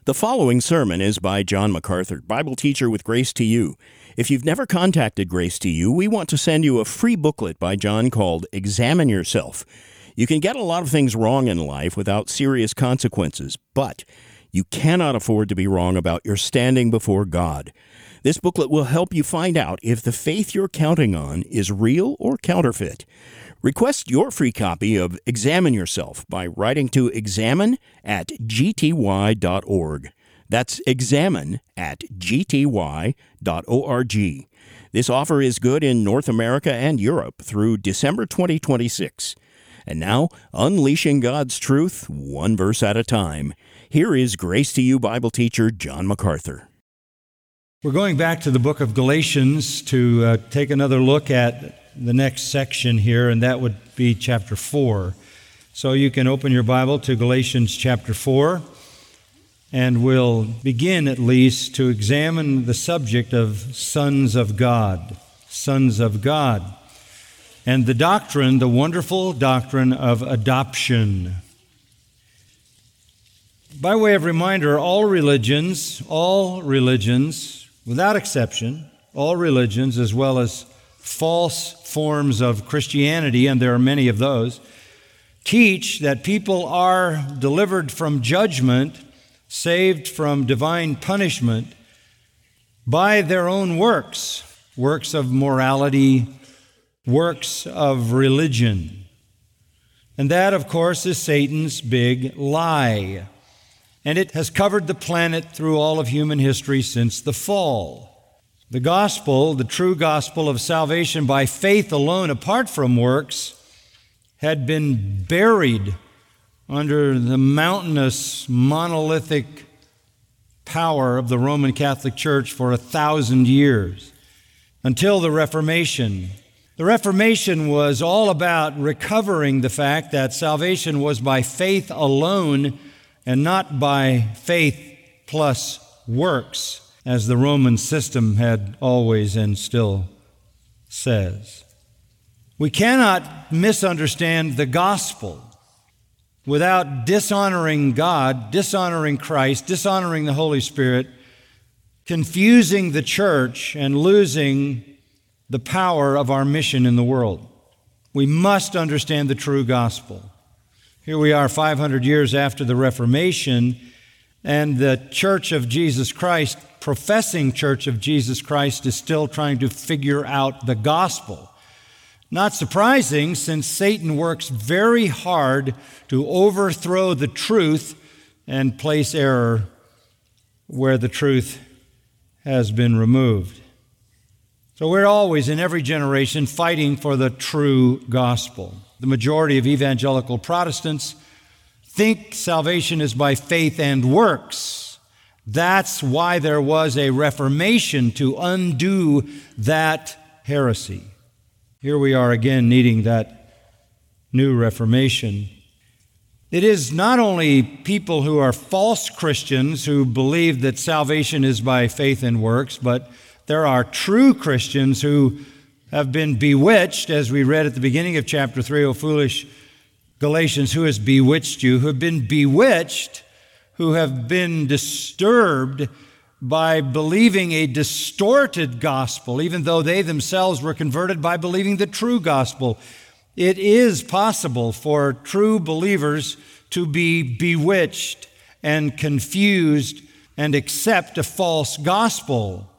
The following sermon is by John MacArthur, Bible teacher with Grace to You. If you've never contacted Grace to You, we want to send you a free booklet by John called Examine Yourself. You can get a lot of things wrong in life without serious consequences, but you cannot afford to be wrong about your standing before God. This booklet will help you find out if the faith you're counting on is real or counterfeit. Request your free copy of Examine Yourself by writing to examine@gty.org. That's examine@gty.org. This offer is good in North America and Europe through December 2026. And now, unleashing God's truth, one verse at a time. Here is Grace to You Bible teacher John MacArthur. We're going back to the book of Galatians to take another look at the next section here, and that would be chapter 4. So you can open your Bible to Galatians chapter 4, and we'll begin at least to examine the subject of sons of God. Sons of God. And the doctrine, the wonderful doctrine of adoption. By way of reminder, all religions, without exception, all religions, as well as false forms of Christianity, and there are many of those, teach that people are delivered from judgment, saved from divine punishment by their own works of morality, works of religion. And that, of course, is Satan's big lie. And it has covered the planet through all of human history since the fall. The gospel, the true gospel of salvation by faith alone, apart from works, had been buried under the mountainous, monolithic power of the Roman Catholic Church for 1,000 years, until the Reformation. The Reformation was all about recovering the fact that salvation was by faith alone and not by faith plus works, as the Roman system had always and still says. We cannot misunderstand the gospel without dishonoring God, dishonoring Christ, dishonoring the Holy Spirit, confusing the church, and losing the power of our mission in the world. We must understand the true gospel. Here we are 500 years after the Reformation, and the Church of Jesus Christ, professing Church of Jesus Christ, is still trying to figure out the gospel. Not surprising, since Satan works very hard to overthrow the truth and place error where the truth has been removed. So we're always, in every generation, fighting for the true gospel. The majority of evangelical Protestants think salvation is by faith and works. That's why there was a Reformation, to undo that heresy. Here we are again needing that new Reformation. It is not only people who are false Christians who believe that salvation is by faith and works, but there are true Christians who have been bewitched, as we read at the beginning of chapter 3, O foolish Galatians, who has bewitched you? Who have been bewitched, who have been disturbed by believing a distorted gospel, even though they themselves were converted by believing the true gospel. It is possible for true believers to be bewitched and confused and accept a false gospel,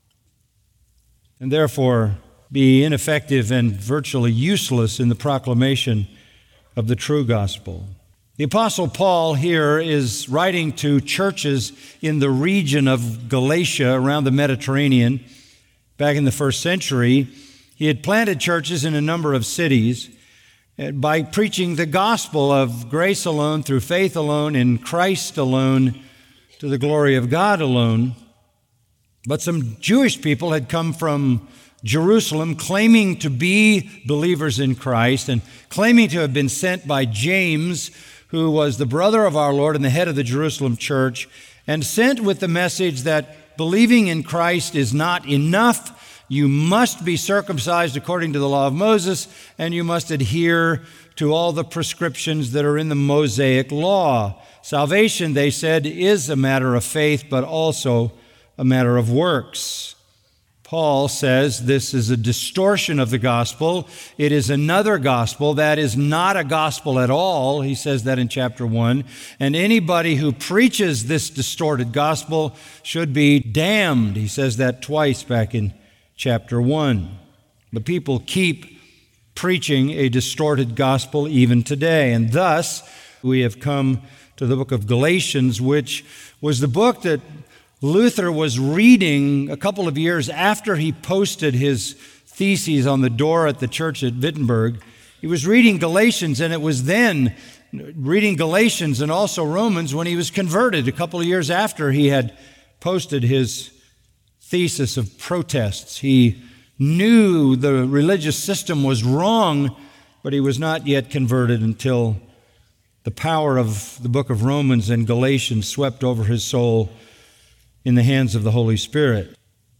and therefore be ineffective and virtually useless in the proclamation of the true gospel. The Apostle Paul here is writing to churches in the region of Galatia around the Mediterranean. Back in the first century, he had planted churches in a number of cities by preaching the gospel of grace alone, through faith alone, in Christ alone, to the glory of God alone. But some Jewish people had come from Jerusalem, claiming to be believers in Christ and claiming to have been sent by James, who was the brother of our Lord and the head of the Jerusalem church, and sent with the message that believing in Christ is not enough. You must be circumcised according to the law of Moses, and you must adhere to all the prescriptions that are in the Mosaic law. Salvation, they said, is a matter of faith, but also a matter of works. Paul says this is a distortion of the gospel. It is another gospel that is not a gospel at all. He says that in chapter 1. And anybody who preaches this distorted gospel should be damned. He says that twice back in chapter 1. The people keep preaching a distorted gospel even today. And thus, we have come to the book of Galatians, which was the book that Luther was reading a couple of years after he posted his theses on the door at the church at Wittenberg. He was reading Galatians, and it was then reading Galatians and also Romans when he was converted a couple of years after he had posted his thesis of protests. He knew the religious system was wrong, but he was not yet converted until the power of the book of Romans and Galatians swept over his soul in the hands of the Holy Spirit.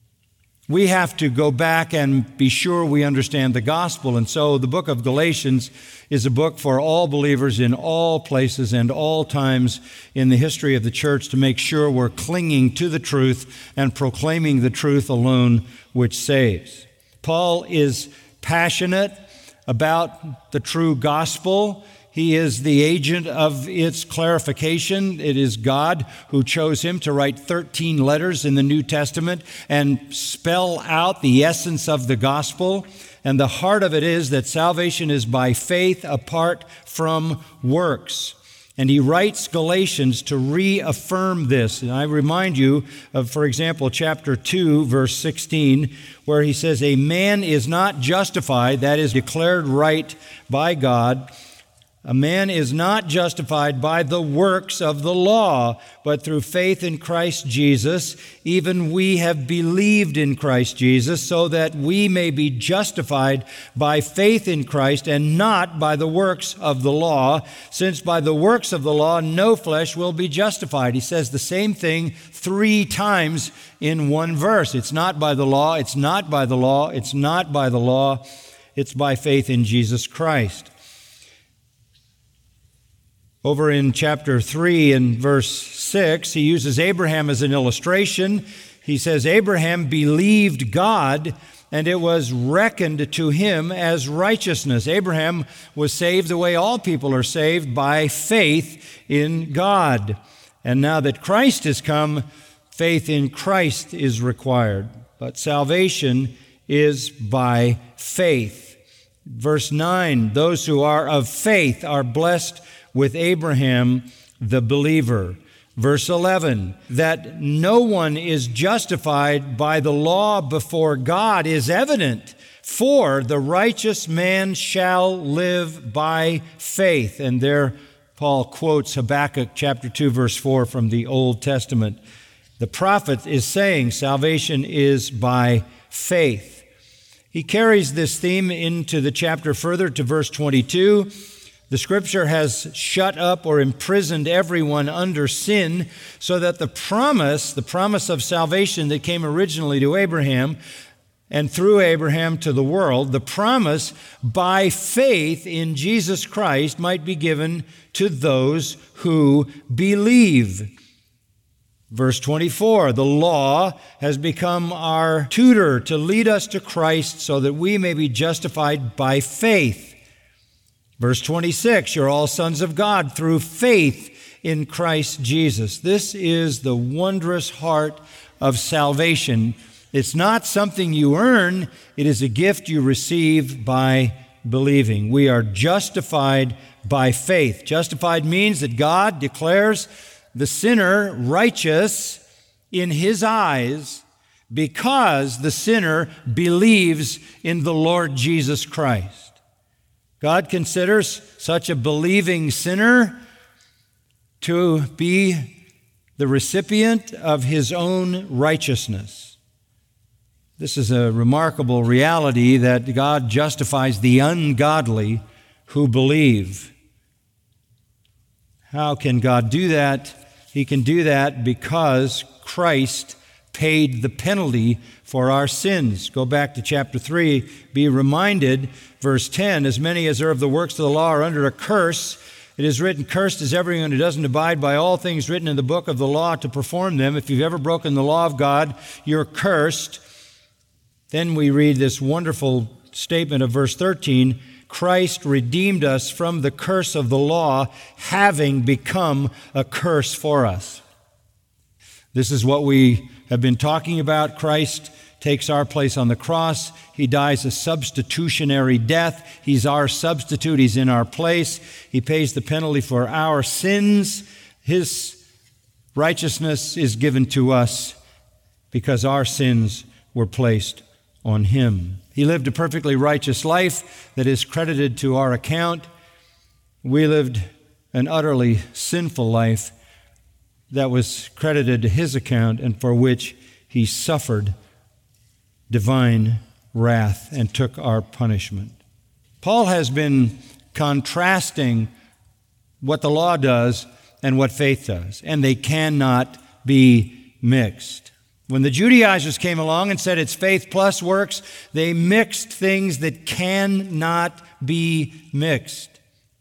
We have to go back and be sure we understand the gospel. And so the book of Galatians is a book for all believers in all places and all times in the history of the church to make sure we're clinging to the truth and proclaiming the truth alone which saves. Paul is passionate about the true gospel. He is the agent of its clarification. It is God who chose him to write 13 letters in the New Testament and spell out the essence of the gospel. And the heart of it is that salvation is by faith apart from works. And he writes Galatians to reaffirm this. And I remind you of, for example, chapter 2, verse 16, where he says, "A man is not justified," that is declared right by God, "a man is not justified by the works of the law, but through faith in Christ Jesus. Even we have believed in Christ Jesus, so that we may be justified by faith in Christ and not by the works of the law, since by the works of the law no flesh will be justified." He says the same thing 3 times in one verse. It's not by the law, it's not by the law, it's not by the law, it's by faith in Jesus Christ. Over in chapter 3 and verse 6, he uses Abraham as an illustration. He says, "Abraham believed God, and it was reckoned to him as righteousness." Abraham was saved the way all people are saved, by faith in God. And now that Christ has come, faith in Christ is required. But salvation is by faith. Verse 9, "Those who are of faith are blessed with Abraham the believer." Verse 11, "That no one is justified by the law before God is evident, for the righteous man shall live by faith." And there Paul quotes Habakkuk chapter 2, verse 4 from the Old Testament. The prophet is saying salvation is by faith. He carries this theme into the chapter further to verse 22. "The Scripture has shut up or imprisoned everyone under sin, so that the promise of salvation that came originally to Abraham and through Abraham to the world, the promise by faith in Jesus Christ might be given to those who believe." Verse 24, "The law has become our tutor to lead us to Christ so that we may be justified by faith." Verse 26, "You're all sons of God through faith in Christ Jesus." This is the wondrous heart of salvation. It's not something you earn. It is a gift you receive by believing. We are justified by faith. Justified means that God declares the sinner righteous in His eyes because the sinner believes in the Lord Jesus Christ. God considers such a believing sinner to be the recipient of His own righteousness. This is a remarkable reality, that God justifies the ungodly who believe. How can God do that? He can do that because Christ paid the penalty for our sins. Go back to chapter 3, be reminded, verse 10, "As many as are of the works of the law are under a curse, It is written, "Cursed is everyone who doesn't abide by all things written in the book of the law to perform them." If you've ever broken the law of God, you're cursed. Then we read this wonderful statement of verse 13, "Christ redeemed us from the curse of the law, having become a curse for us." This is what we have been talking about. Christ takes our place on the cross. He dies a substitutionary death. He's our substitute. He's in our place. He pays the penalty for our sins. His righteousness is given to us because our sins were placed on Him. He lived a perfectly righteous life that is credited to our account. We lived an utterly sinful life that was credited to His account and for which He suffered divine wrath and took our punishment. Paul has been contrasting what the law does and what faith does, and they cannot be mixed. When the Judaizers came along and said it's faith plus works, they mixed things that cannot be mixed.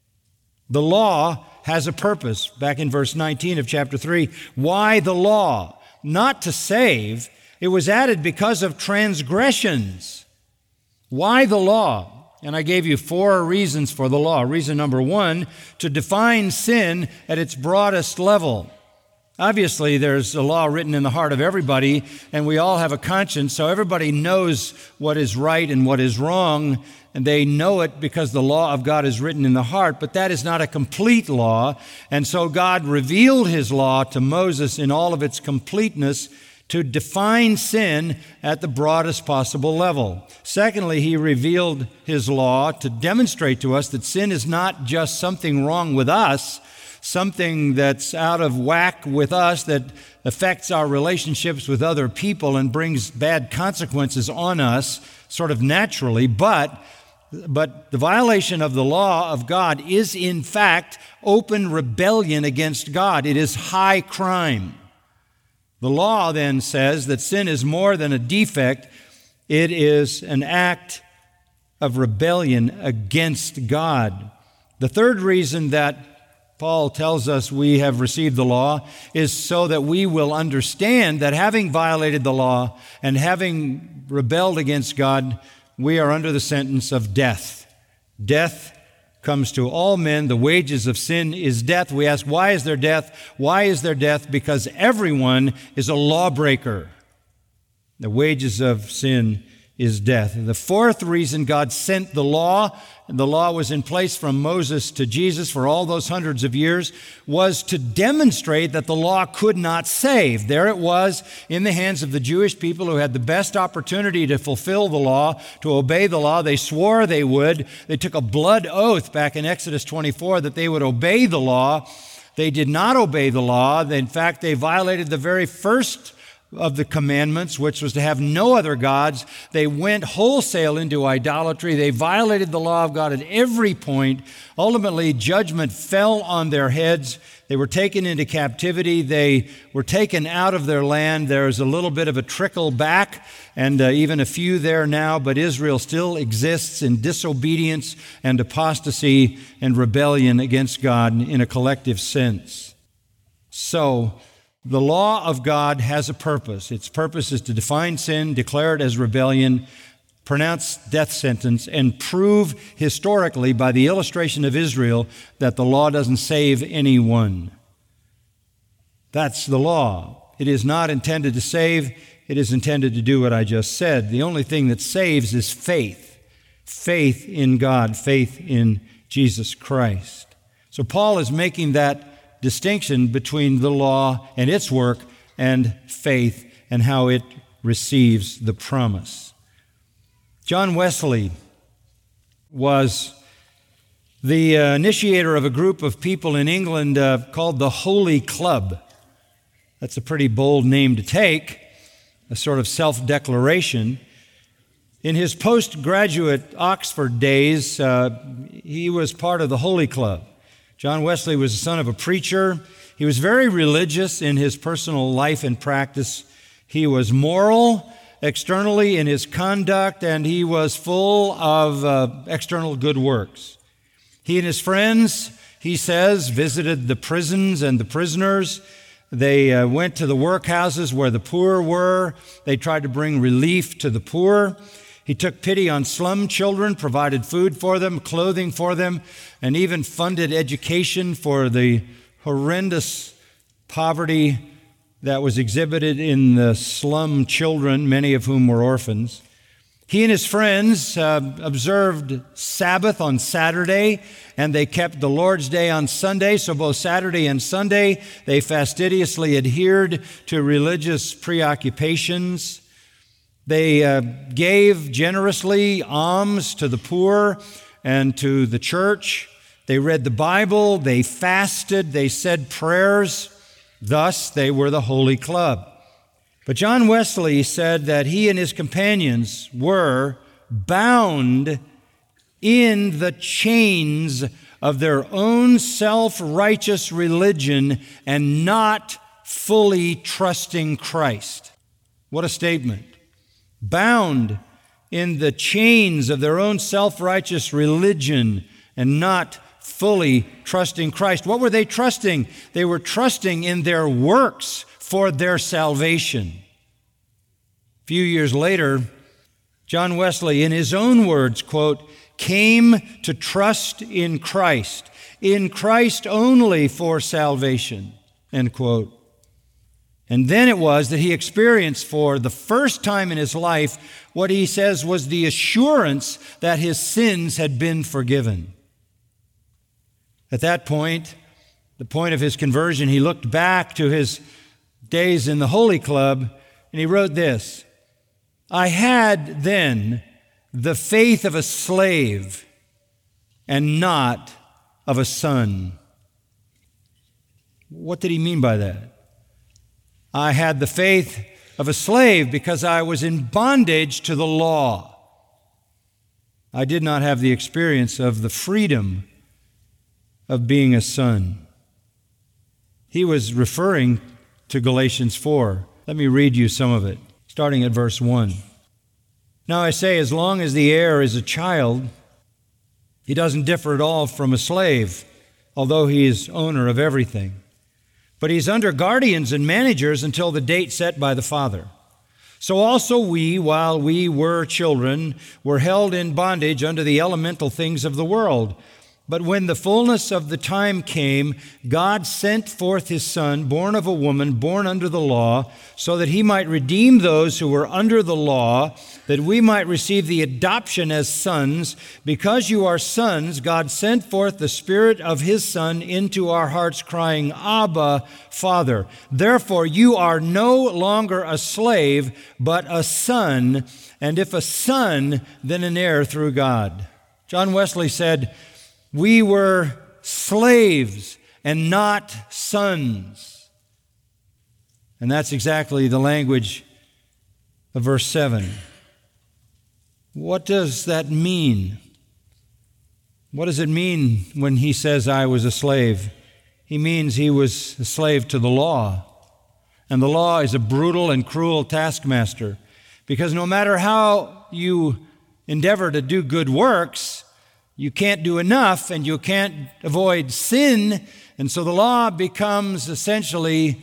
The law has a purpose. Back in verse 19 of chapter 3, why the law? Not to save. It was added because of transgressions. Why the law? And I gave you 4 reasons for the law. Reason number 1, to define sin at its broadest level. Obviously, there's a law written in the heart of everybody, and we all have a conscience, so everybody knows what is right and what is wrong, and they know it because the law of God is written in the heart, but that is not a complete law, and so God revealed His law to Moses in all of its completeness to define sin at the broadest possible level. Secondly, He revealed His law to demonstrate to us that sin is not just something wrong with us, something that's out of whack with us that affects our relationships with other people and brings bad consequences on us sort of naturally, but the violation of the law of God is in fact open rebellion against God. It is high crime. The law then says that sin is more than a defect. It is an act of rebellion against God. The third reason that Paul tells us we have received the law is so that we will understand that having violated the law and having rebelled against God, we are under the sentence of death. Death comes to all men. The wages of sin is death. We ask, why is there death? Why is there death? Because everyone is a lawbreaker. The wages of sin is death. And the fourth reason God sent the law, and the law was in place from Moses to Jesus for all those hundreds of years, was to demonstrate that the law could not save. There it was in the hands of the Jewish people who had the best opportunity to fulfill the law, to obey the law. They swore they would. They took a blood oath back in Exodus 24 that they would obey the law. They did not obey the law. In fact, they violated the very first of the commandments, which was to have no other gods. They went wholesale into idolatry. They violated the law of God at every point. Ultimately, judgment fell on their heads. They were taken into captivity. They were taken out of their land. There's a little bit of a trickle back, and even a few there now, but Israel still exists in disobedience and apostasy and rebellion against God in a collective sense. So, the law of God has a purpose. Its purpose is to define sin, declare it as rebellion, pronounce death sentence, and prove historically by the illustration of Israel that the law doesn't save anyone. That's the law. It is not intended to save. It is intended to do what I just said. The only thing that saves is faith. Faith in God, faith in Jesus Christ. So Paul is making that distinction between the law and its work and faith and how it receives the promise. John Wesley was the initiator of a group of people in England called the Holy Club. That's a pretty bold name to take, a sort of self-declaration. In his postgraduate Oxford days, he was part of the Holy Club. John Wesley was the son of a preacher. He was very religious in his personal life and practice. He was moral externally in his conduct, and he was full of external good works. He and his friends he says, visited the prisons and the prisoners. They went to the workhouses where the poor were. They tried to bring relief to the poor. He took pity on slum children, provided food for them, clothing for them, and even funded education for the horrendous poverty that was exhibited in the slum children, many of whom were orphans. He and his friends observed Sabbath on Saturday, and they kept the Lord's Day on Sunday. So both Saturday and Sunday, they fastidiously adhered to religious preoccupations. They gave generously alms to the poor and to the church. They read the Bible, they fasted, they said prayers. Thus, they were the Holy Club. But John Wesley said that he and his companions were bound in the chains of their own self-righteous religion and not fully trusting Christ. What a statement. Bound in the chains of their own self-righteous religion and not fully trusting Christ. What were they trusting? They were trusting in their works for their salvation. A few years later, John Wesley, in his own words, quote, came to trust in Christ only for salvation, end quote. And then it was that he experienced for the first time in his life what he says was the assurance that his sins had been forgiven. At that point, the point of his conversion, he looked back to his days in the Holy Club, and he wrote this: I had then the faith of a slave and not of a son. What did he mean by that? I had the faith of a slave because I was in bondage to the law. I did not have the experience of the freedom of being a son. He was referring to Galatians 4. Let me read you some of it, starting at verse 1. Now I say, as long as the heir is a child, he doesn't differ at all from a slave, although he is owner of everything. But he's under guardians and managers until the date set by the father. So also we, while we were children, were held in bondage under the elemental things of the world. But when the fullness of the time came, God sent forth His Son, born of a woman, born under the law, so that He might redeem those who were under the law, that we might receive the adoption as sons. Because you are sons, God sent forth the Spirit of His Son into our hearts, crying, Abba, Father. Therefore you are no longer a slave, but a son, and if a son, then an heir through God. John Wesley said, we were slaves and not sons. And that's exactly the language of verse 7. What does that mean? What does it mean when he says, I was a slave? He means he was a slave to the law. And the law is a brutal and cruel taskmaster, because no matter how you endeavor to do good works, you can't do enough, and you can't avoid sin, and so the law becomes essentially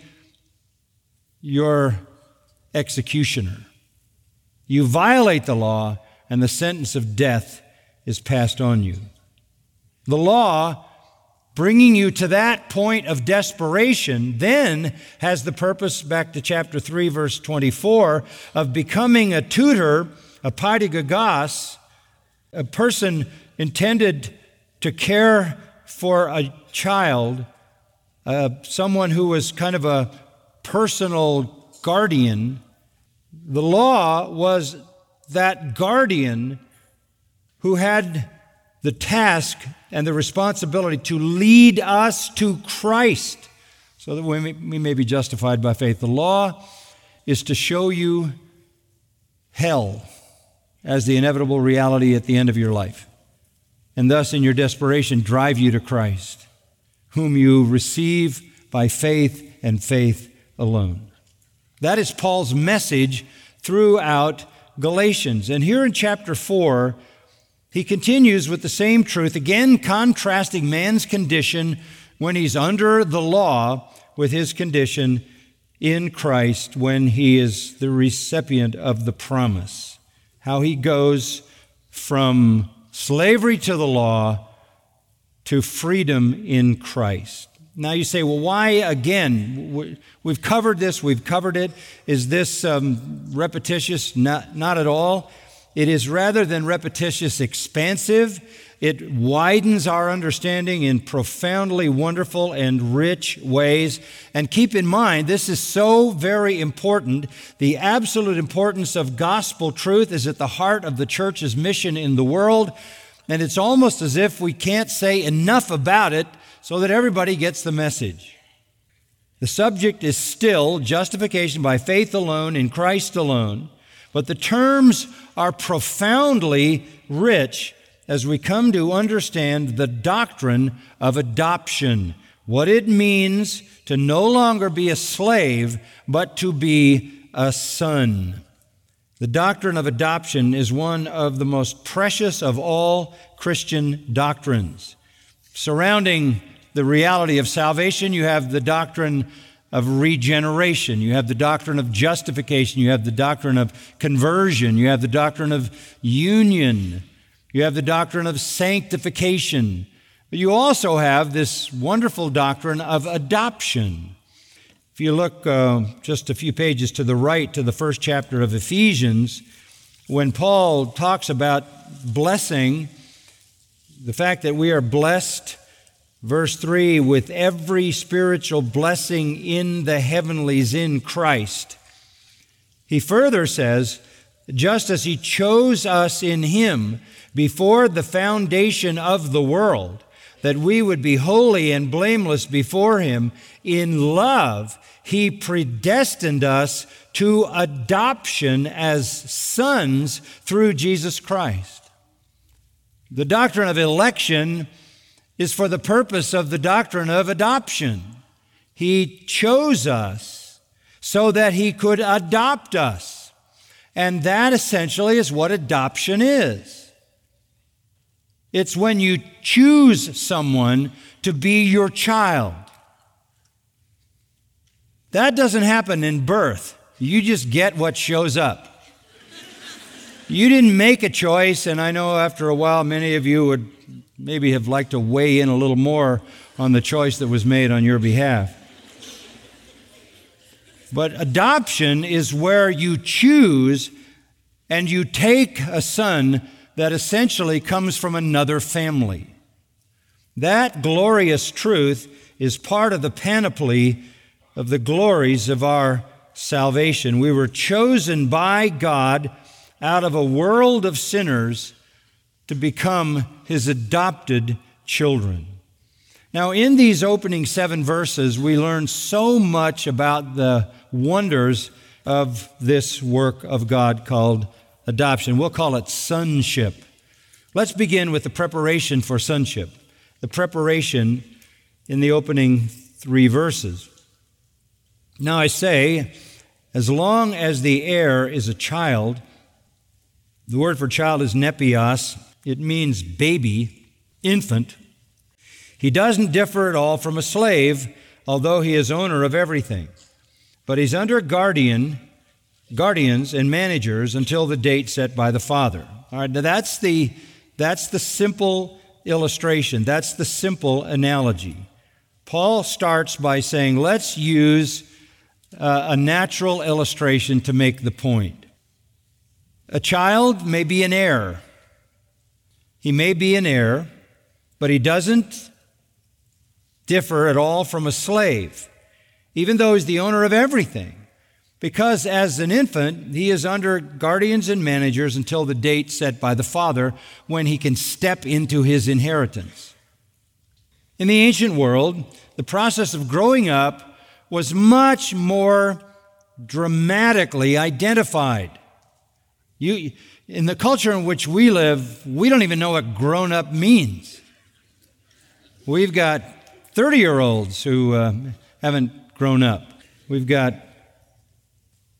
your executioner. You violate the law, and the sentence of death is passed on you. The law, bringing you to that point of desperation, then has the purpose, back to chapter 3, verse 24, of becoming a tutor, a paidagogos, a person intended to care for a child, someone who was kind of a personal guardian. The law was that guardian who had the task and the responsibility to lead us to Christ so that we may be justified by faith. The law is to show you hell as the inevitable reality at the end of your life, and thus in your desperation drive you to Christ, whom you receive by faith and faith alone. That is Paul's message throughout Galatians. And here in chapter 4, He continues with the same truth, again contrasting man's condition when he's under the law with his condition in Christ when he is the recipient of the promise. How he goes from slavery to the law to freedom in Christ. Now you say, well, why again? We've covered this, we've covered it. Is this repetitious? Not at all. It is rather than repetitious, expansive. It widens our understanding in profoundly wonderful and rich ways. And keep in mind, this is so very important. The absolute importance of gospel truth is at the heart of the church's mission in the world. And it's almost as if we can't say enough about it so that everybody gets the message. The subject is still justification by faith alone, in Christ alone. But the terms are profoundly rich as we come to understand the doctrine of adoption, what it means to no longer be a slave, but to be a son. The doctrine of adoption is one of the most precious of all Christian doctrines. Surrounding the reality of salvation, you have the doctrine of regeneration. You have the doctrine of justification. You have the doctrine of conversion. You have the doctrine of union. You have the doctrine of sanctification. But you also have this wonderful doctrine of adoption. If you look just a few pages to the right to the first chapter of Ephesians, when Paul talks about blessing, the fact that we are blessed, verse 3, with every spiritual blessing in the heavenlies in Christ. He further says, just as He chose us in Him before the foundation of the world, that we would be holy and blameless before Him, in love He predestined us to adoption as sons through Jesus Christ. The doctrine of election is for the purpose of the doctrine of adoption. He chose us so that He could adopt us. And that essentially is what adoption is. It's when you choose someone to be your child. That doesn't happen in birth. You just get what shows up. You didn't make a choice, and I know after a while many of you would maybe have liked to weigh in a little more on the choice that was made on your behalf. But adoption is where you choose and you take a son that essentially comes from another family. That glorious truth is part of the panoply of the glories of our salvation. We were chosen by God out of a world of sinners to become His adopted children. Now, in these opening 7 verses, we learn so much about the wonders of this work of God called adoption. We'll call it sonship. Let's begin with the preparation for sonship. The preparation in the opening 3 verses. Now I say, as long as the heir is a child, the word for child is nepios. It means baby, infant. He doesn't differ at all from a slave, although he is owner of everything. But he's under guardians and managers until the date set by the father. All right, now that's the simple illustration. That's the simple analogy. Paul starts by saying, let's use a natural illustration to make the point. A child may be an heir. He may be an heir, but he doesn't differ at all from a slave, even though he's the owner of everything. Because as an infant, he is under guardians and managers until the date set by the father when he can step into his inheritance. In the ancient world, the process of growing up was much more dramatically identified. In the culture in which we live, we don't even know what grown up means. We've got 30-year-olds who haven't grown up. We've got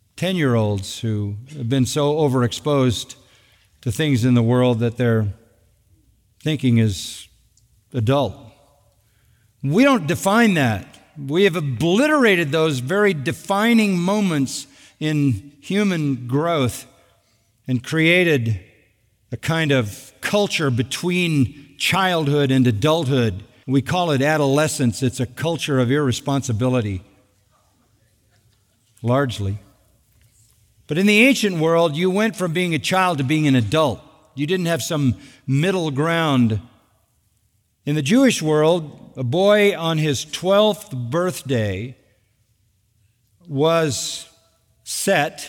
10-year-olds who have been so overexposed to things in the world that they're thinking is adult. We don't define that. We have obliterated those very defining moments in human growth and created a kind of culture between childhood and adulthood. We call it adolescence. It's a culture of irresponsibility, largely. But in the ancient world, you went from being a child to being an adult. You didn't have some middle ground. In the Jewish world, a boy on his 12th birthday was set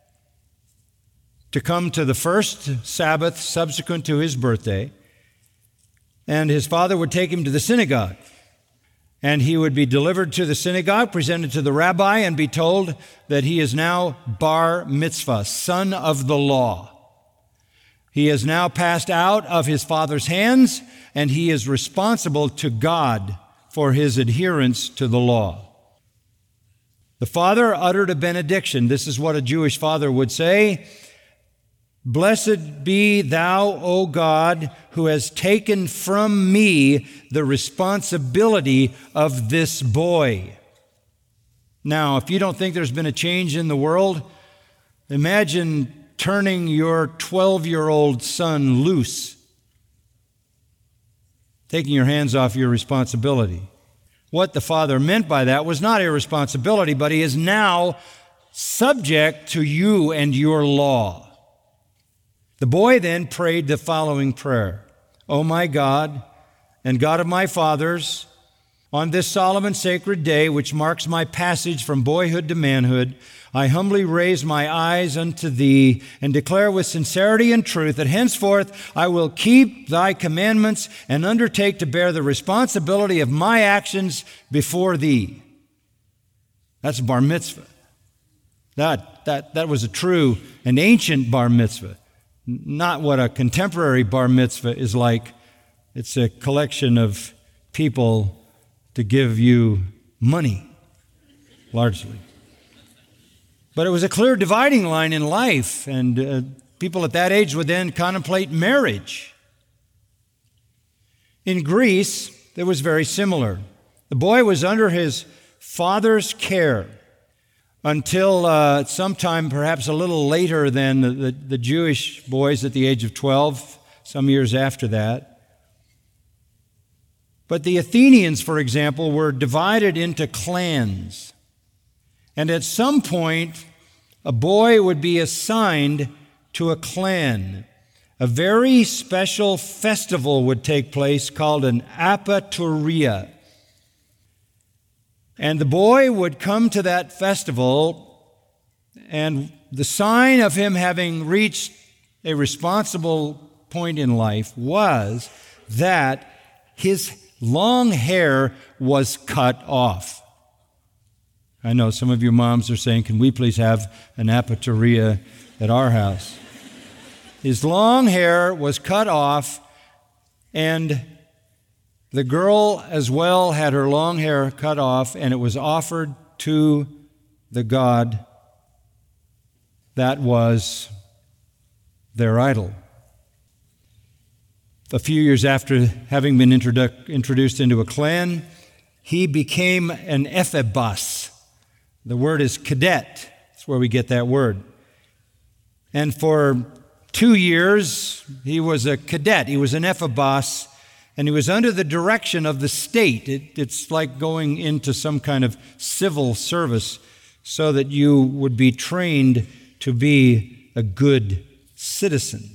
to come to the first Sabbath subsequent to his birthday, and his father would take him to the synagogue. And he would be delivered to the synagogue, presented to the rabbi, and be told that he is now bar mitzvah, son of the law. He has now passed out of his father's hands, and he is responsible to God for his adherence to the law. The father uttered a benediction. This is what a Jewish father would say: "Blessed be thou, O God, who has taken from me the responsibility of this boy." Now, if you don't think there's been a change in the world, imagine turning your 12-year-old son loose, taking your hands off your responsibility. What the father meant by that was not irresponsibility, but he is now subject to you and your law. The boy then prayed the following prayer: "O my God and God of my fathers, on this solemn and sacred day, which marks my passage from boyhood to manhood, I humbly raise my eyes unto Thee and declare with sincerity and truth that henceforth I will keep Thy commandments and undertake to bear the responsibility of my actions before Thee." That's bar mitzvah. That was a true and ancient bar mitzvah. Not what a contemporary bar mitzvah is like. It's a collection of people to give you money, largely. But it was a clear dividing line in life, and people at that age would then contemplate marriage. In Greece, it was very similar. The boy was under his father's care until sometime perhaps a little later than the Jewish boys at the age of 12, some years after that. But the Athenians, for example, were divided into clans. And at some point, a boy would be assigned to a clan. A very special festival would take place called an apaturia. And the boy would come to that festival, and the sign of him having reached a responsible point in life was that his long hair was cut off. I know some of you moms are saying, "Can we please have an apaturia at our house?" His long hair was cut off, and the girl as well had her long hair cut off, and it was offered to the god that was their idol. A few years after having been introduced into a clan, he became an ephebos. The word is cadet. That's where we get that word. And for 2 years, he was a cadet. He was an ephebos, and he was under the direction of the state. It's like going into some kind of civil service so that you would be trained to be a good citizen.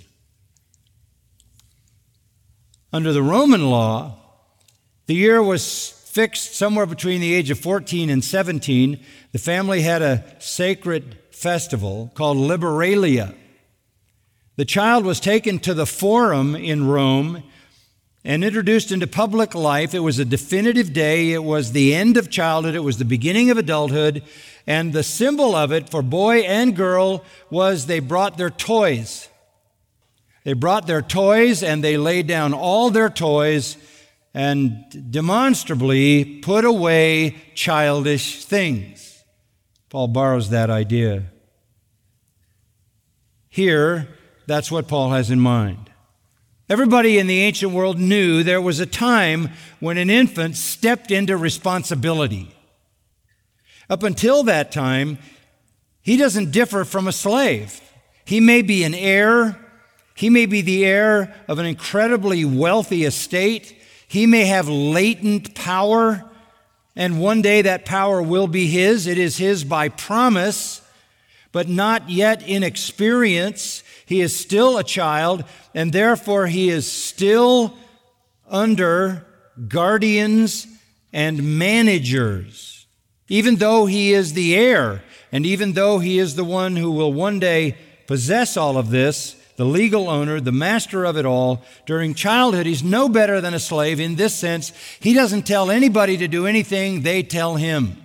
Under the Roman law, the year was fixed somewhere between the age of 14 and 17. The family had a sacred festival called Liberalia. The child was taken to the Forum in Rome and introduced into public life. It was a definitive day. It was the end of childhood. It was the beginning of adulthood. And the symbol of it for boy and girl was they brought their toys. They brought their toys and they laid down all their toys and demonstrably put away childish things. Paul borrows that idea. Here, that's what Paul has in mind. Everybody in the ancient world knew there was a time when an infant stepped into responsibility. Up until that time, he doesn't differ from a slave. He may be an heir. He may be the heir of an incredibly wealthy estate. He may have latent power, and one day that power will be his. It is his by promise, but not yet in experience. He is still a child, and therefore he is still under guardians and managers. Even though he is the heir, and even though he is the one who will one day possess all of this, the legal owner, the master of it all, during childhood, he's no better than a slave in this sense. He doesn't tell anybody to do anything, they tell him.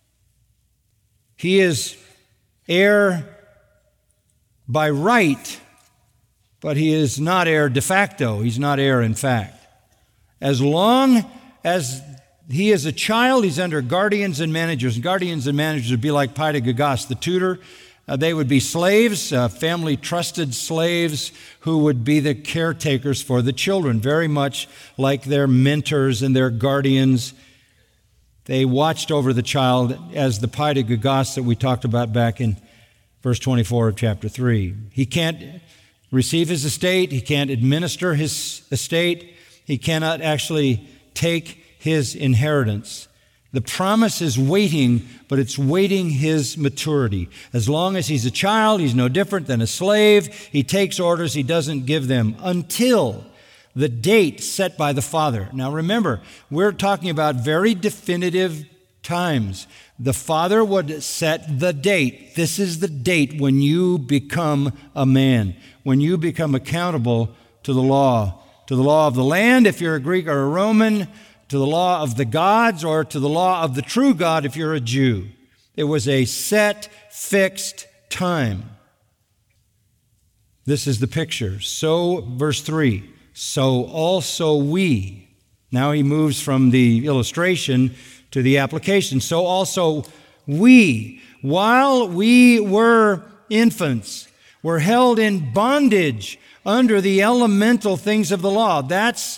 He is heir by right, but he is not heir de facto. He's not heir in fact. As long as he is a child, he's under guardians and managers. Guardians and managers would be like Paedagogus, the tutor. They would be slaves, family trusted slaves who would be the caretakers for the children, very much like their mentors and their guardians. They watched over the child as the Paedagogus that we talked about back in verse 24 of chapter 3. He can't receive his estate. He can't administer his estate. He cannot actually take his inheritance. The promise is waiting, but it's waiting his maturity. As long as he's a child, he's no different than a slave. He takes orders, he doesn't give them until the date set by the father. Now remember, we're talking about very definitive times. The father would set the date. This is the date when you become a man, when you become accountable to the law of the land if you're a Greek or a Roman, to the law of the gods, or to the law of the true God if you're a Jew. It was a set, fixed time. This is the picture. So, verse 3, so also we. Now he moves from the illustration to the application. So also we, while we were infants, were held in bondage under the elemental things of the law. That's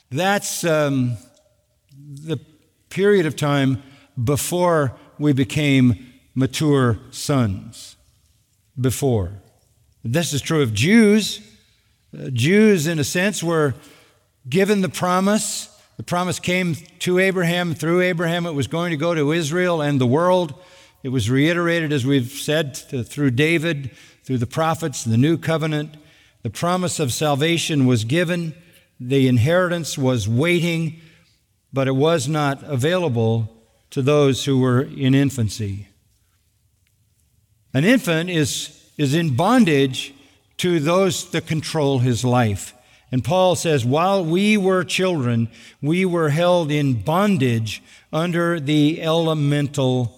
the period of time before we became mature sons. Before. This is true of Jews. Jews, in a sense, were given the promise. The promise came to Abraham. Through Abraham, it was going to go to Israel and the world. It was reiterated, as we've said, through David, through the prophets, the new covenant. The promise of salvation was given. The inheritance was waiting, but it was not available to those who were in infancy. An infant is in bondage to those that control his life. And Paul says, while we were children, we were held in bondage under the elemental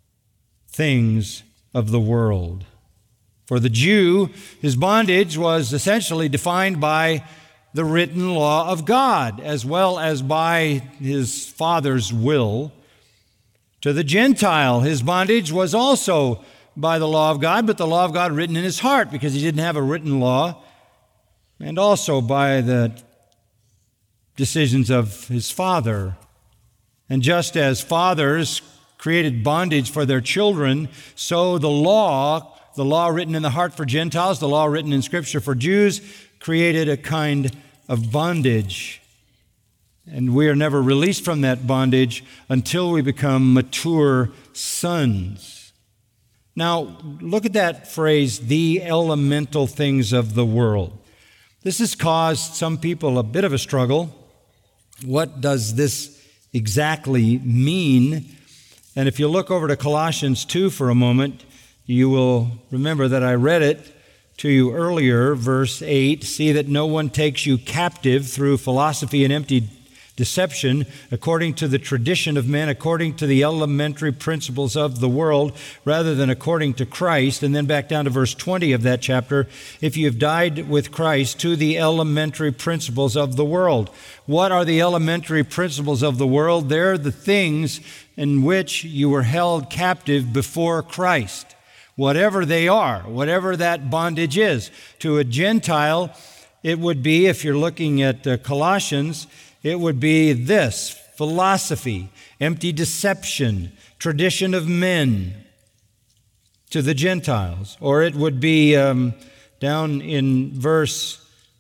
things of the world. For the Jew, his bondage was essentially defined by the written law of God, as well as by his Father's will. To the Gentile, his bondage was also by the law of God, but the law of God written in his heart, because he didn't have a written law, and also by the decisions of his father. And just as fathers created bondage for their children, so the law written in the heart for Gentiles, the law written in Scripture for Jews, created a kind of bondage. And we are never released from that bondage until we become mature sons. Now, look at that phrase, the elemental things of the world. This has caused some people a bit of a struggle. What does this exactly mean? And if you look over to Colossians 2 for a moment, you will remember that I read it to you earlier, verse 8, see that no one takes you captive through philosophy and empty deception, according to the tradition of men, according to the elementary principles of the world, rather than according to Christ. And then back down to verse 20 of that chapter, if you have died with Christ to the elementary principles of the world. What are the elementary principles of the world? They're the things in which you were held captive before Christ. Whatever they are, whatever that bondage is. To a Gentile, it would be, if you're looking at Colossians, it would be this: philosophy, empty deception, tradition of men to the Gentiles. Or it would be down in verse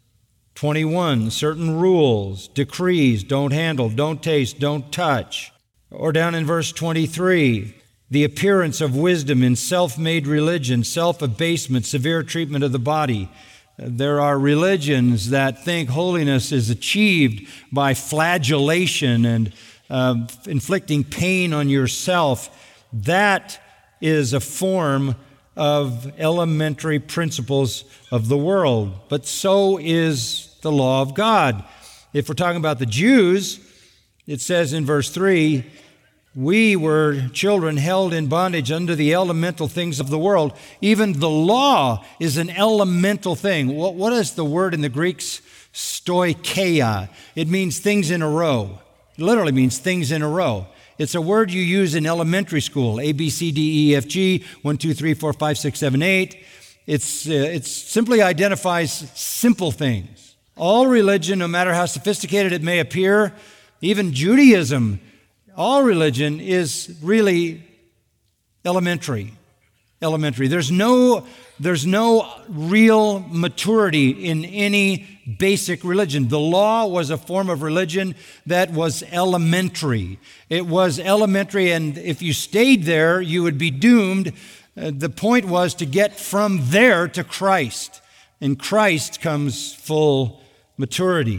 21, certain rules, decrees, don't handle, don't taste, don't touch. Or down in verse 23, the appearance of wisdom in self-made religion, self-abasement, severe treatment of the body. There are religions that think holiness is achieved by flagellation and inflicting pain on yourself. That is a form of elementary principles of the world, but so is the law of God. If we're talking about the Jews, it says in verse 3, we were children held in bondage under the elemental things of the world. Even the law is an elemental thing. What is the word in the Greeks? Stoicheia. It means things in a row. It literally means things in a row. It's a word you use in elementary school. A, B, C, D, E, F, G, 1, 2, 3, 4, 5, 6, 7, 8. It simply identifies simple things. All religion, no matter how sophisticated it may appear, even Judaism, all religion is really elementary. Elementary. There's no real maturity in any basic religion. The law was a form of religion that was elementary. It was elementary, and if you stayed there, you would be doomed. The point was to get from there to Christ. In Christ comes full maturity.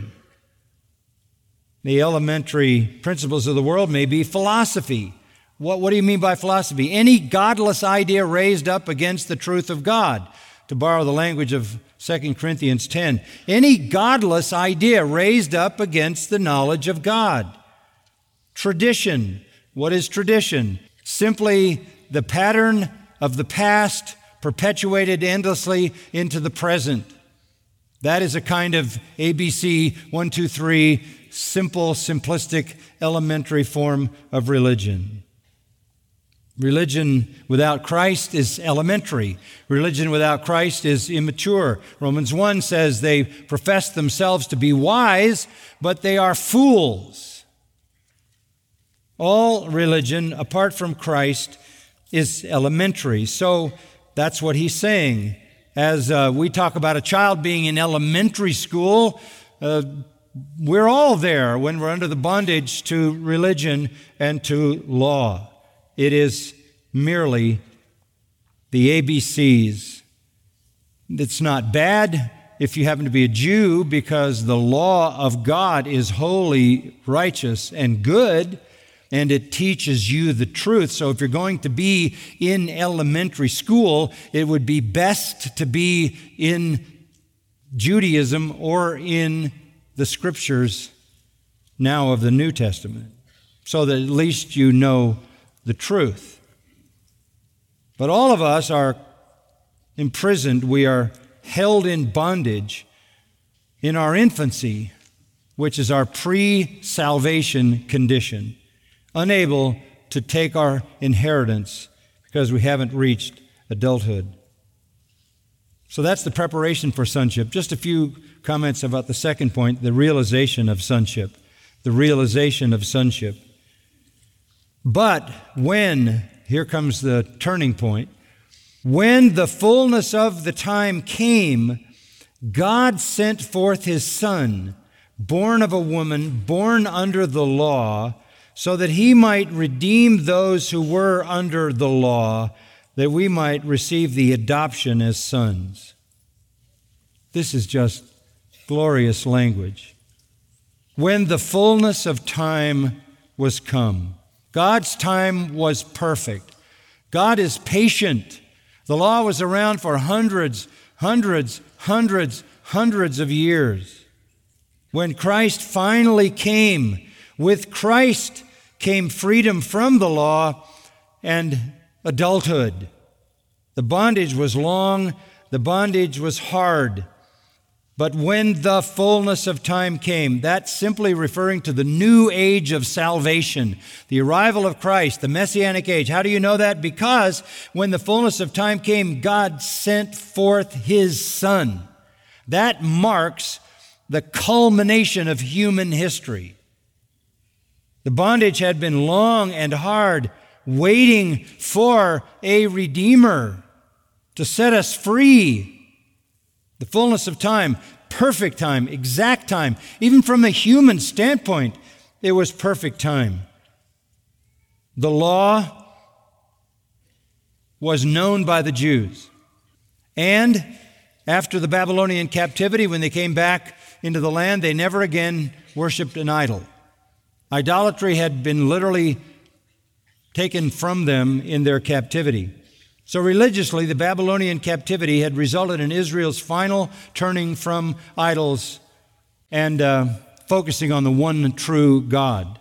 The elementary principles of the world may be philosophy. What do you mean by philosophy? Any godless idea raised up against the truth of God. To borrow the language of 2 Corinthians 10. Any godless idea raised up against the knowledge of God. Tradition. What is tradition? Simply the pattern of the past perpetuated endlessly into the present. That is a kind of ABC 1, 2, 3, simple, simplistic, elementary form of religion. Religion without Christ is elementary. Religion without Christ is immature. Romans 1 says they profess themselves to be wise, but they are fools. All religion apart from Christ is elementary. So that's what he's saying. As we talk about a child being in elementary school, we're all there when we're under the bondage to religion and to law. It is merely the ABCs. It's not bad if you happen to be a Jew, because the law of God is holy, righteous, and good, and it teaches you the truth. So if you're going to be in elementary school, it would be best to be in Judaism or in the Scriptures now of the New Testament, so that at least you know the truth. But all of us are imprisoned. We are held in bondage in our infancy, which is our pre-salvation condition, unable to take our inheritance because we haven't reached adulthood. So that's the preparation for sonship. Just a few comments about the second point, the realization of sonship. The realization of sonship. But when, here comes the turning point, when the fullness of the time came, God sent forth His Son, born of a woman, born under the law, so that He might redeem those who were under the law, that we might receive the adoption as sons. This is just glorious language. When the fullness of time was come. God's time was perfect. God is patient. The law was around for hundreds of years. When Christ finally came, with Christ came freedom from the law and adulthood. The bondage was long, the bondage was hard. But when the fullness of time came, that's simply referring to the new age of salvation, the arrival of Christ, the Messianic age. How do you know that? Because when the fullness of time came, God sent forth His Son. That marks the culmination of human history. The bondage had been long and hard, waiting for a Redeemer to set us free. The fullness of time, perfect time, exact time. Even from the human standpoint, it was perfect time. The law was known by the Jews. And after the Babylonian captivity, when they came back into the land, they never again worshiped an idol. Idolatry had been literally taken from them in their captivity. So religiously, the Babylonian captivity had resulted in Israel's final turning from idols and focusing on the one true God.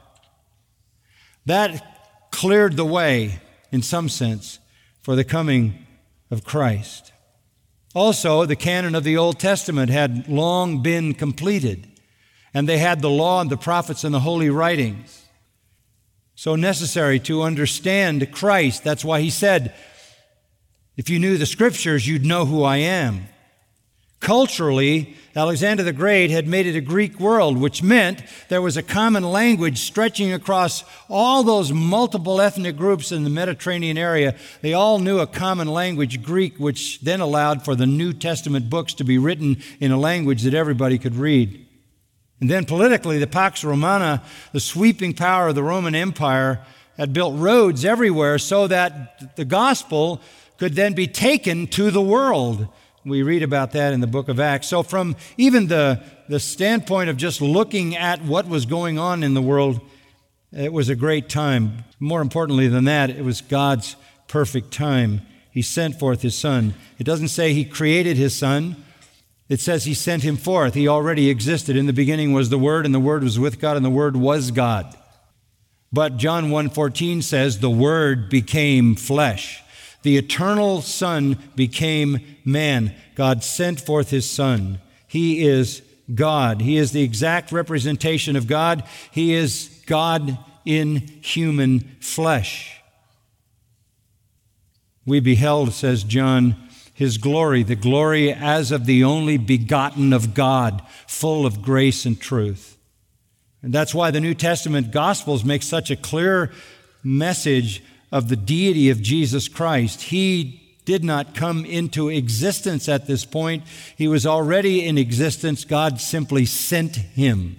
That cleared the way, in some sense, for the coming of Christ. Also, the canon of the Old Testament had long been completed, and they had the law and the prophets and the holy writings. So necessary to understand Christ. That's why he said, if you knew the Scriptures, you'd know who I am. Culturally, Alexander the Great had made it a Greek world, which meant there was a common language stretching across all those multiple ethnic groups in the Mediterranean area. They all knew a common language, Greek, which then allowed for the New Testament books to be written in a language that everybody could read. And then politically, the Pax Romana, the sweeping power of the Roman Empire, had built roads everywhere so that the gospel could then be taken to the world. We read about that in the book of Acts. So from even the standpoint of just looking at what was going on in the world, it was a great time. More importantly than that, it was God's perfect time. He sent forth His Son. It doesn't say He created His Son. It says He sent Him forth. He already existed. In the beginning was the Word, and the Word was with God, and the Word was God. But John 1:14 says, the Word became flesh. The eternal Son became man. God sent forth His Son. He is God. He is the exact representation of God. He is God in human flesh. We beheld, says John, His glory, the glory as of the only begotten of God, full of grace and truth. And that's why the New Testament Gospels make such a clear message of the deity of Jesus Christ. He did not come into existence at this point. He was already in existence. God simply sent Him.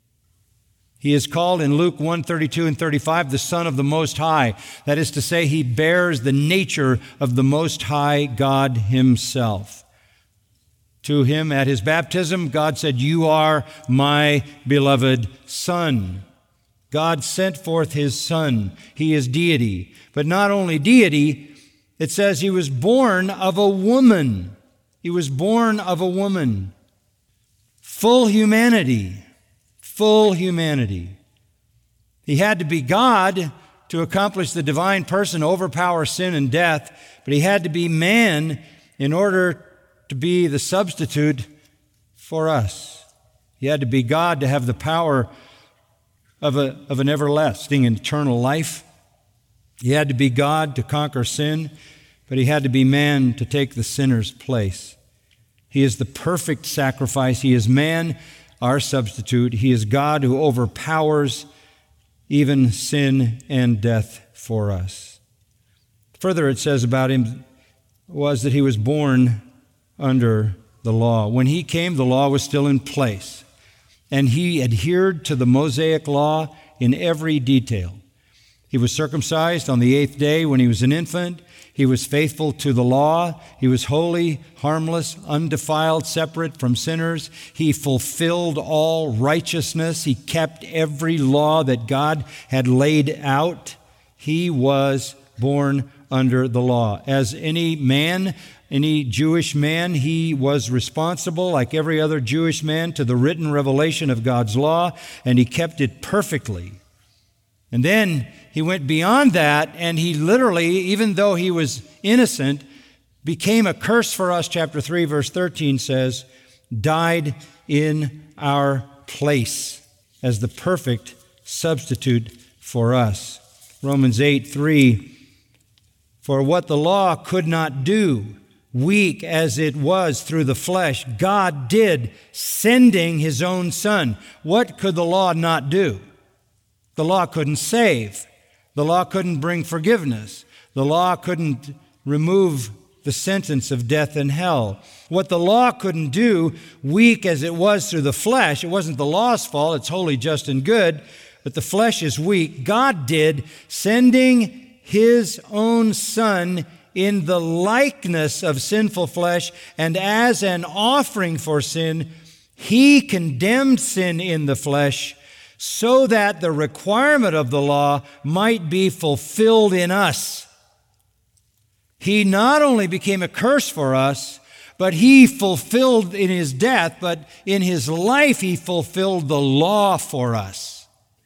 He is called in Luke 1:32 and 35 the Son of the Most High. That is to say, He bears the nature of the Most High God Himself. To Him at His baptism, God said, "You are my beloved Son." God sent forth His Son. He is deity. But not only deity, it says He was born of a woman. He was born of a woman. Full humanity. Full humanity. He had to be God to accomplish the divine person, overpower sin and death, but He had to be man in order to be the substitute for us. He had to be God to have the power of an everlasting and eternal life. He had to be God to conquer sin, but He had to be man to take the sinner's place. He is the perfect sacrifice. He is man, our substitute. He is God who overpowers even sin and death for us. Further, it says about Him was that He was born under the law. When He came, the law was still in place. And He adhered to the Mosaic law in every detail. He was circumcised on the 8th day when He was an infant. He was faithful to the law. He was holy, harmless, undefiled, separate from sinners. He fulfilled all righteousness. He kept every law that God had laid out. He was born under the law. As any man, any Jewish man, He was responsible, like every other Jewish man, to the written revelation of God's law, and He kept it perfectly. And then He went beyond that, and He literally, even though He was innocent, became a curse for us. Chapter 3, verse 13 says, died in our place as the perfect substitute for us. Romans 8:3, for what the law could not do, weak as it was through the flesh, God did, sending His own Son. What could the law not do? The law couldn't save. The law couldn't bring forgiveness. The law couldn't remove the sentence of death and hell. What the law couldn't do, weak as it was through the flesh, it wasn't the law's fault, it's holy, just, and good, but the flesh is weak. God did, sending His own Son in the likeness of sinful flesh, and as an offering for sin, He condemned sin in the flesh so that the requirement of the law might be fulfilled in us. He not only became a curse for us, but He fulfilled in His death, but in His life He fulfilled the law for us.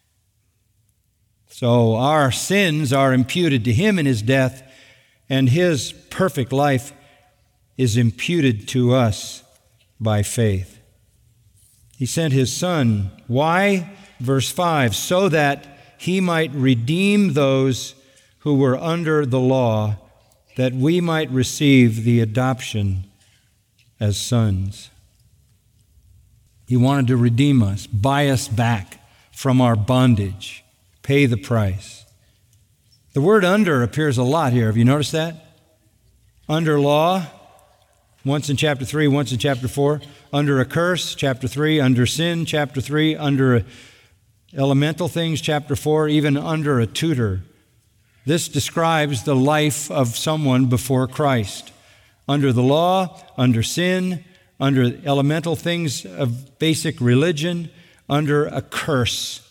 So our sins are imputed to Him in His death, and His perfect life is imputed to us by faith. He sent His Son. Why? Verse 5, so that He might redeem those who were under the law, that we might receive the adoption as sons. He wanted to redeem us, buy us back from our bondage, pay the price. The word under appears a lot here. Have you noticed that? Under law, once in chapter 3, once in chapter 4. Under a curse, chapter 3. Under sin, chapter 3. Under elemental things, chapter 4. Even under a tutor. This describes the life of someone before Christ. Under the law, under sin, under elemental things of basic religion, under a curse.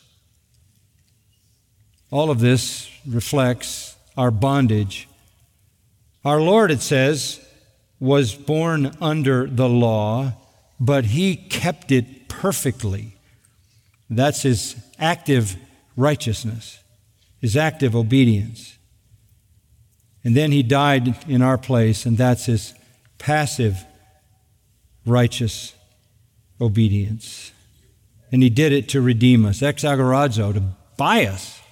All of this reflects our bondage. Our Lord, it says, was born under the law, but He kept it perfectly. That's His active righteousness, His active obedience. And then He died in our place, and that's His passive righteous obedience. And He did it to redeem us, ex agorazo, to buy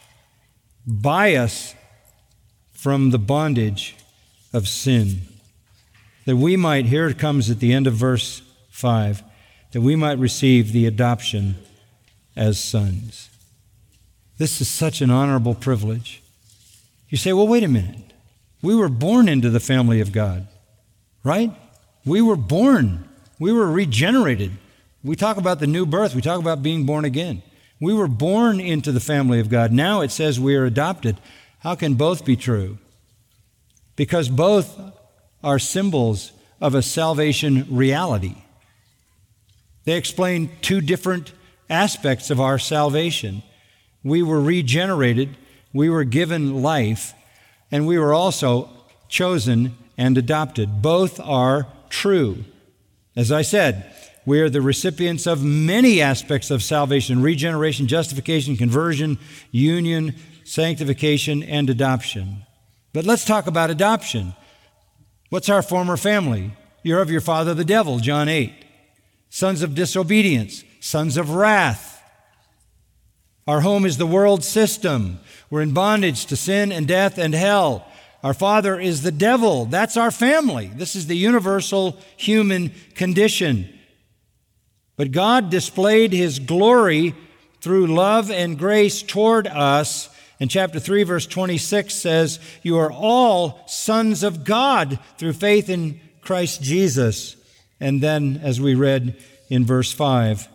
us from the bondage of sin. That we might, here it comes at the end of verse 5, that we might receive the adoption as sons. This is such an honorable privilege. You say, well, wait a minute. We were born into the family of God, right? We were born. We were regenerated. We talk about the new birth. We talk about being born again. We were born into the family of God. Now it says we are adopted. How can both be true? Because both are symbols of a salvation reality. They explain two different aspects of our salvation. We were regenerated, we were given life, and we were also chosen and adopted. Both are true. As I said, we are the recipients of many aspects of salvation: regeneration, justification, conversion, union, sanctification, and adoption. But let's talk about adoption. What's our former family? You're of your father the devil, John 8. Sons of disobedience, sons of wrath. Our home is the world system. We're in bondage to sin and death and hell. Our father is the devil. That's our family. This is the universal human condition. But God displayed His glory through love and grace toward us. And chapter 3, verse 26 says, you are all sons of God through faith in Christ Jesus. And then, as we read in verse 5,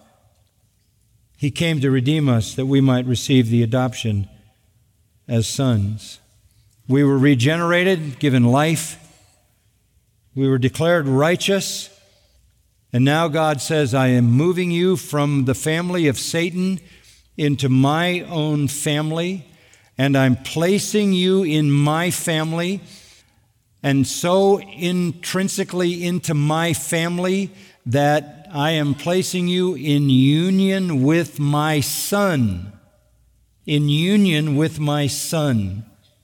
He came to redeem us that we might receive the adoption as sons. We were regenerated, given life. We were declared righteous. And now God says, I am moving you from the family of Satan into my own family, and I'm placing you in my family, and so intrinsically into my family that I am placing you in union with my Son. In union with my Son.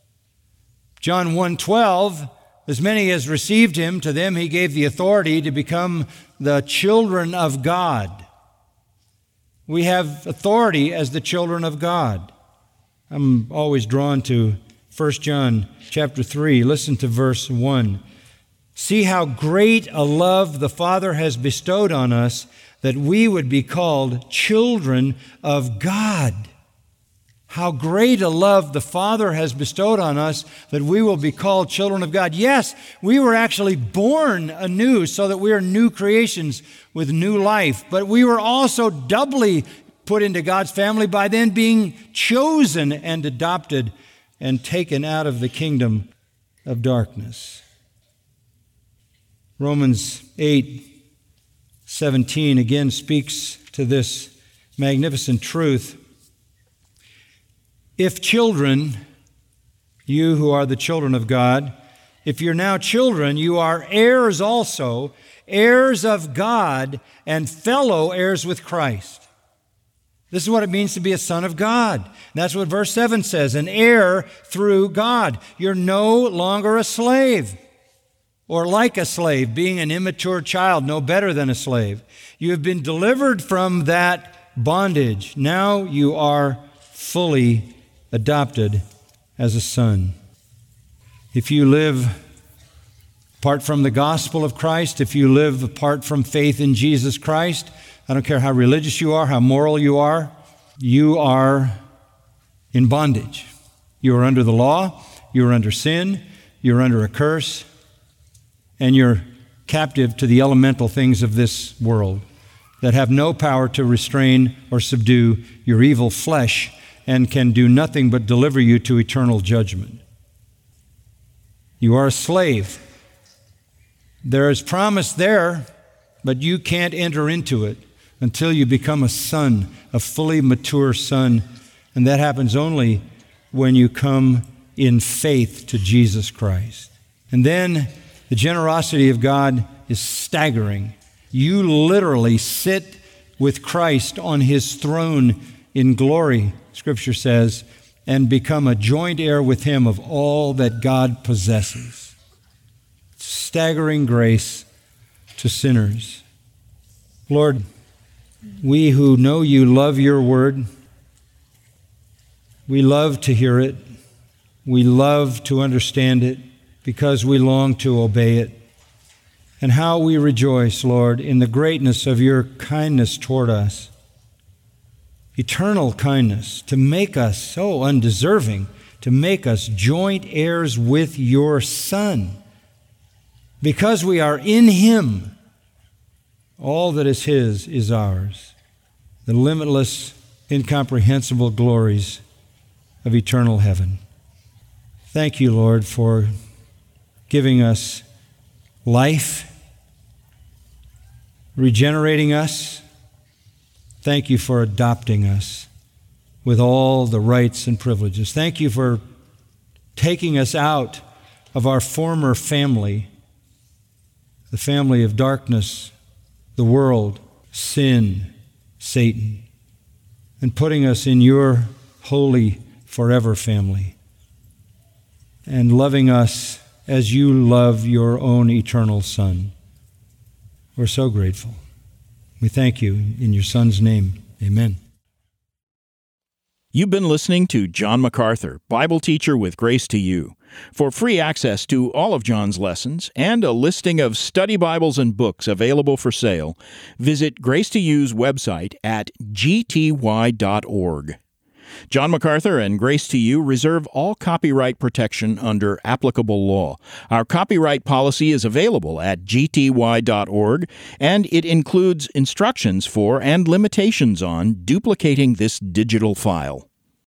John 1:12, as many as received Him, to them He gave the authority to become the children of God. We have authority as the children of God. I'm always drawn to 1 John chapter 3. Listen to verse 1. See how great a love the Father has bestowed on us that we would be called children of God. How great a love the Father has bestowed on us that we will be called children of God. Yes, we were actually born anew so that we are new creations with new life, but we were also doubly put into God's family by then being chosen and adopted and taken out of the kingdom of darkness. Romans 8:17 again speaks to this magnificent truth. If children, you who are the children of God, if you're now children, you are heirs also, heirs of God and fellow heirs with Christ. This is what it means to be a son of God. And that's what verse 7 says, an heir through God. You're no longer a slave, or like a slave, being an immature child, no better than a slave. You have been delivered from that bondage. Now you are fully adopted as a son. If you live apart from the gospel of Christ, if you live apart from faith in Jesus Christ, I don't care how religious you are, how moral you are in bondage. You are under the law, you are under sin, you're under a curse, and you're captive to the elemental things of this world that have no power to restrain or subdue your evil flesh and can do nothing but deliver you to eternal judgment. You are a slave. There is promise there, but you can't enter into it until you become a son, a fully mature son. And that happens only when you come in faith to Jesus Christ. And then the generosity of God is staggering. You literally sit with Christ on his throne in glory, Scripture says, and become a joint heir with him of all that God possesses. Staggering grace to sinners. Lord, we who know you love your word. We love to hear it. We love to understand it because we long to obey it. And how we rejoice, Lord, in the greatness of your kindness toward us. Eternal kindness to make us so undeserving, to make us joint heirs with your Son. Because we are in him, all that is his is ours. The limitless, incomprehensible glories of eternal heaven. Thank you, Lord, for giving us life, regenerating us. Thank you for adopting us with all the rights and privileges. Thank you for taking us out of our former family, the family of darkness, the world, sin, Satan, and putting us in your holy forever family and loving us as you love your own eternal Son. We're so grateful. We thank you in your Son's name. Amen. You've been listening to John MacArthur, Bible teacher with Grace to You. For free access to all of John's lessons and a listing of study Bibles and books available for sale, visit Grace to You's website at gty.org. John MacArthur and Grace to You reserve all copyright protection under applicable law. Our copyright policy is available at gty.org, and it includes instructions for and limitations on duplicating this digital file.